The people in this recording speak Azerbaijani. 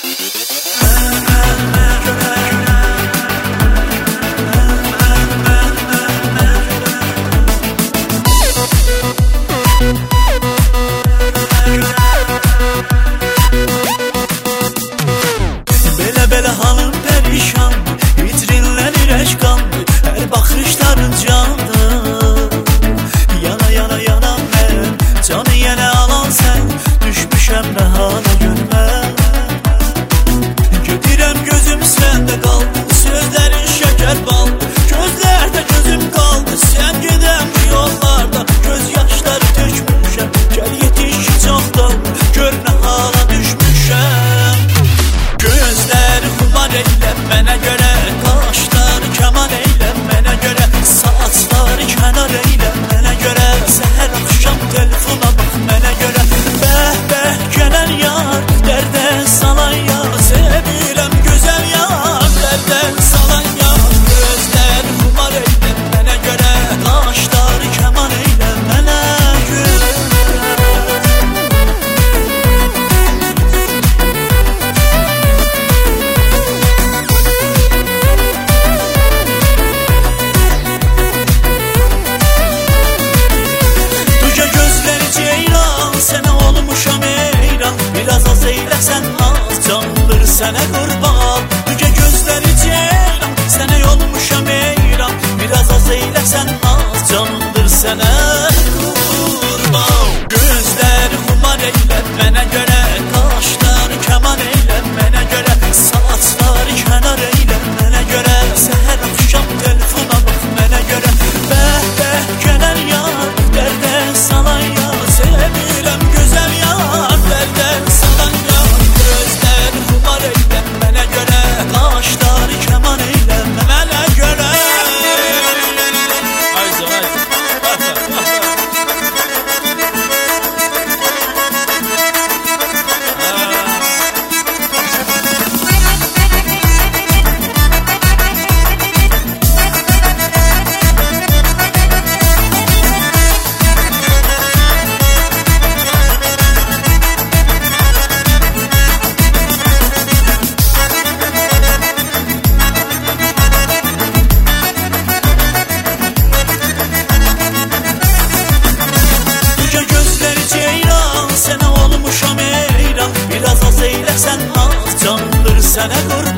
Belə halım perişan, vitrinlenir eşkandı, her bakışların candı. Yana yana yana ben, canı yine alan sen, düşmüşem ne hala görme. Gedirem gözüm sende kaldı, sözlerin şeker baldı, gözlerde gözüm kaldı. Sen giden bu yollarda, gözyaşları dökmüşem, gel yetiş çok daldı, gör ne hala düşmüşem. Gözleri kumar eylemene göre, kaşları keman eylemene göre, saçları kenar eylemene göre, seher akşam telefona bak mene göre. Beh beh gelen yar, derde salan yar, sevilem güzel yar, derde salan yar. Gözleri kumar eylemene göre, kaşları keman eylemene göre. Biraz az eyləsən az, candır sənə qurban. Düge gözləri ceylan, sənə yolmuşam eyran. Biraz az eyləsən az, candır sənə qurban. Gözləri xumar eyləmənə görə, qaşları kəman eyləmənə görə, saçları kənar eyləmənə görə, səhər axşam telefona bax mənə görə. Bəh bəh gələn yar, dərdə salan yar, sevirəm gözəl yar, dərdə salan yar. Gözləri xumar eyləmənə görə, qaşları kəman eyləmənə görə. Biraz az eyləsən az, candır sənə qurban.